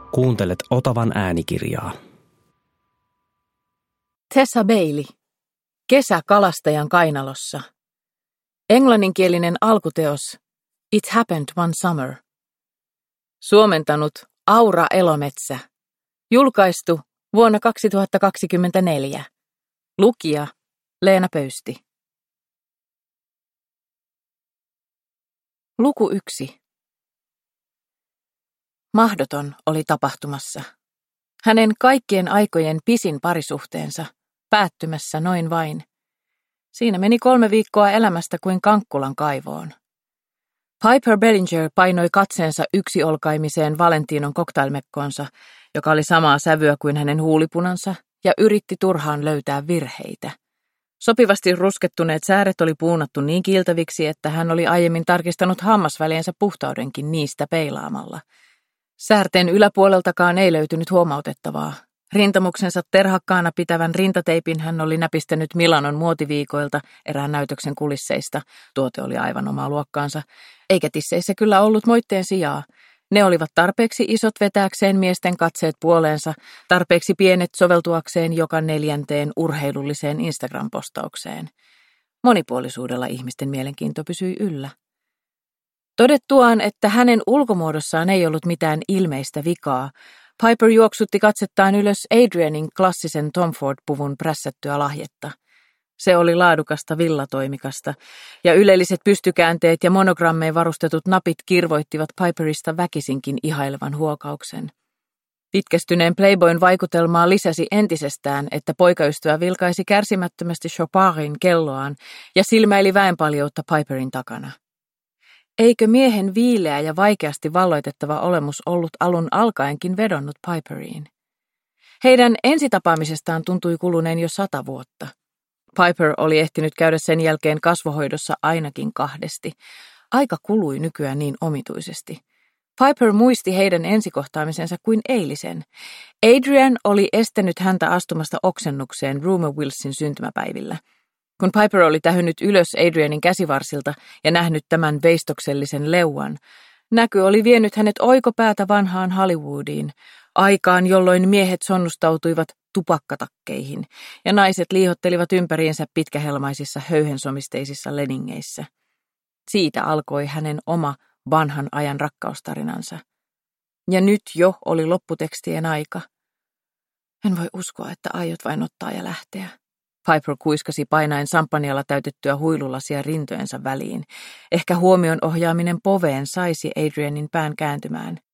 Kuuntelet Otavan äänikirjaa. Tessa Bailey. Kesä kalastajan kainalossa. Englanninkielinen alkuteos It Happened One Summer. Suomentanut Aura Elometsä. Julkaistu vuonna 2024. Lukija Leena Pöysti. Luku 1. Mahdoton oli tapahtumassa. Hänen kaikkien aikojen pisin parisuhteensa, päättymässä noin vain. Siinä meni 3 viikkoa elämästä kuin Kankkulan kaivoon. Piper Bellinger painoi katseensa yksiolkaimiseen Valentinon cocktailmekkoonsa, joka oli samaa sävyä kuin hänen huulipunansa, ja yritti turhaan löytää virheitä. Sopivasti ruskettuneet sääret oli puunattu niin kiiltäviksi, että hän oli aiemmin tarkistanut hammasväliensä puhtaudenkin niistä peilaamalla. Säärten yläpuoleltakaan ei löytynyt huomautettavaa. Rintamuksensa terhakkaana pitävän rintateipin hän oli näpistänyt Milanon muotiviikoilta erään näytöksen kulisseista. Tuote oli aivan omaa luokkaansa. Eikä tisseissä kyllä ollut moitteen sijaa. Ne olivat tarpeeksi isot vetääkseen miesten katseet puoleensa, tarpeeksi pienet soveltuakseen joka 4. urheilulliseen Instagram-postaukseen. Monipuolisuudella ihmisten mielenkiinto pysyi yllä. Todettuaan, että hänen ulkomuodossaan ei ollut mitään ilmeistä vikaa, Piper juoksutti katsettaan ylös Adrianin klassisen Tom Ford-puvun prässättyä lahjetta. Se oli laadukasta villatoimikasta, ja ylelliset pystykäänteet ja monogrammeen varustetut napit kirvoittivat Piperista väkisinkin ihailevan huokauksen. Pitkästyneen Playboyn vaikutelmaa lisäsi entisestään, että poikaystävä vilkaisi kärsimättömästi Chopinin kelloaan ja silmäili väenpaljoutta Piperin takana. Eikö miehen viileä ja vaikeasti valloitettava olemus ollut alun alkaenkin vedonnut Piperiin? Heidän ensitapaamisestaan tuntui kuluneen jo 100 vuotta. Piper oli ehtinyt käydä sen jälkeen kasvohoidossa ainakin 2. Aika kului nykyään niin omituisesti. Piper muisti heidän ensikohtaamisensa kuin eilisen. Adrian oli estänyt häntä astumasta oksennukseen Rumer Willsin syntymäpäivillä. Kun Piper oli tähynyt ylös Adrianin käsivarsilta ja nähnyt tämän veistoksellisen leuan, näky oli vienyt hänet oikopäätä vanhaan Hollywoodiin, aikaan jolloin miehet sonnustautuivat tupakkatakkeihin ja naiset liihottelivat ympäriinsä pitkähelmaisissa höyhensomisteisissa leningeissä. Siitä alkoi hänen oma vanhan ajan rakkaustarinansa. Ja nyt jo oli lopputekstien aika. En voi uskoa, että aiot vain ottaa ja lähteä. Piper kuiskasi painaen sampanjalla täytettyä huilulasia rintojensa väliin. Ehkä huomion ohjaaminen poveen saisi Adrianin pään kääntymään.